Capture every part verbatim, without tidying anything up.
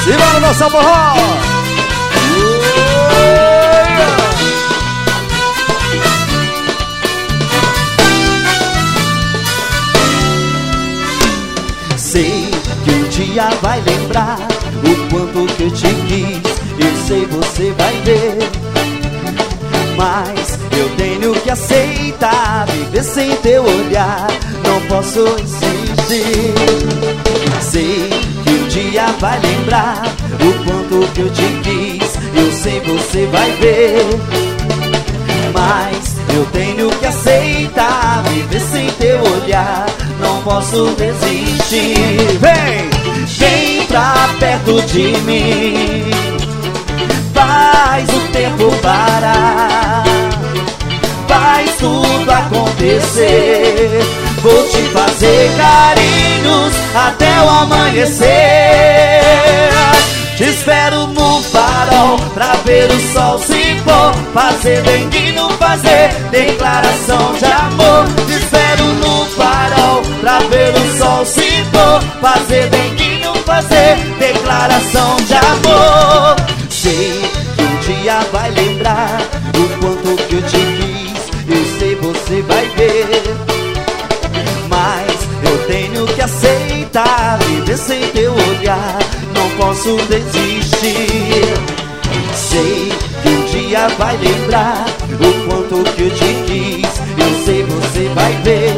Simbora dançar forró. Sei que um dia vai lembrar o quanto que eu te quis. Eu sei, você vai ver. Mas eu tenho que aceitar viver sem teu olhar. Não posso insistir. Sei que um dia vai lembrar o quanto que eu te quis. Eu sei, você vai ver. Mas eu tenho que aceitar viver sem teu olhar. Não posso desistir. Vem, vem pra perto de mim. Faz o tempo parar. Faz tudo acontecer. Vou te fazer carinhos até o amanhecer. Te espero no farol pra ver o sol se pôr. Fazer bem e não fazer declaração de amor. Te espero no farol pra ver o sol se pôr. Fazer bem e não fazer declaração de amor. Sei que um dia vai lembrar o quanto que eu te quis. Eu sei, você vai ver. Mas eu tenho que aceitar viver sem teu olhar. Não posso desistir. Sei que um dia vai lembrar o quanto que eu te quis. Eu sei, você vai ver.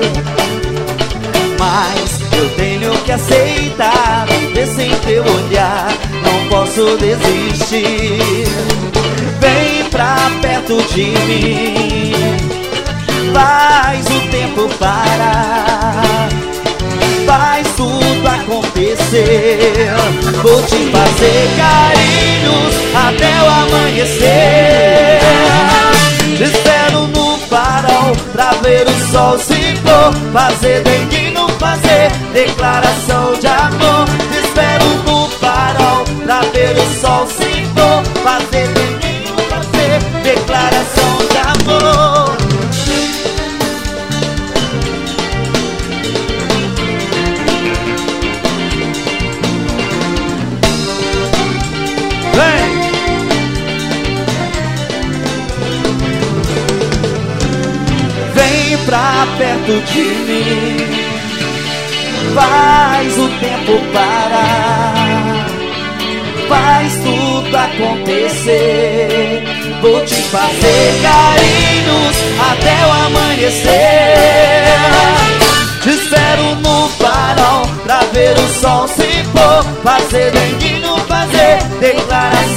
Mas eu tenho que aceitar viver sem teu olhar. Não posso desistir. Vem pra perto de mim. Faz o tempo parar. Faz tudo acontecer. Vou te fazer carinhos até o amanhecer. Te espero no farol pra ver o sol se pôr. Fazer bem e não fazer declaração de amor. Te espero no farol pra ver o sol se pôr. Fazer bem e não fazer declaração de amor. Vem! Vem pra perto de mim. Faz o tempo parar. Faz tudo acontecer. Vou te fazer carinhos até o amanhecer. Te espero no farol pra ver o sol se pôr. Fazer bem e não fazer declaração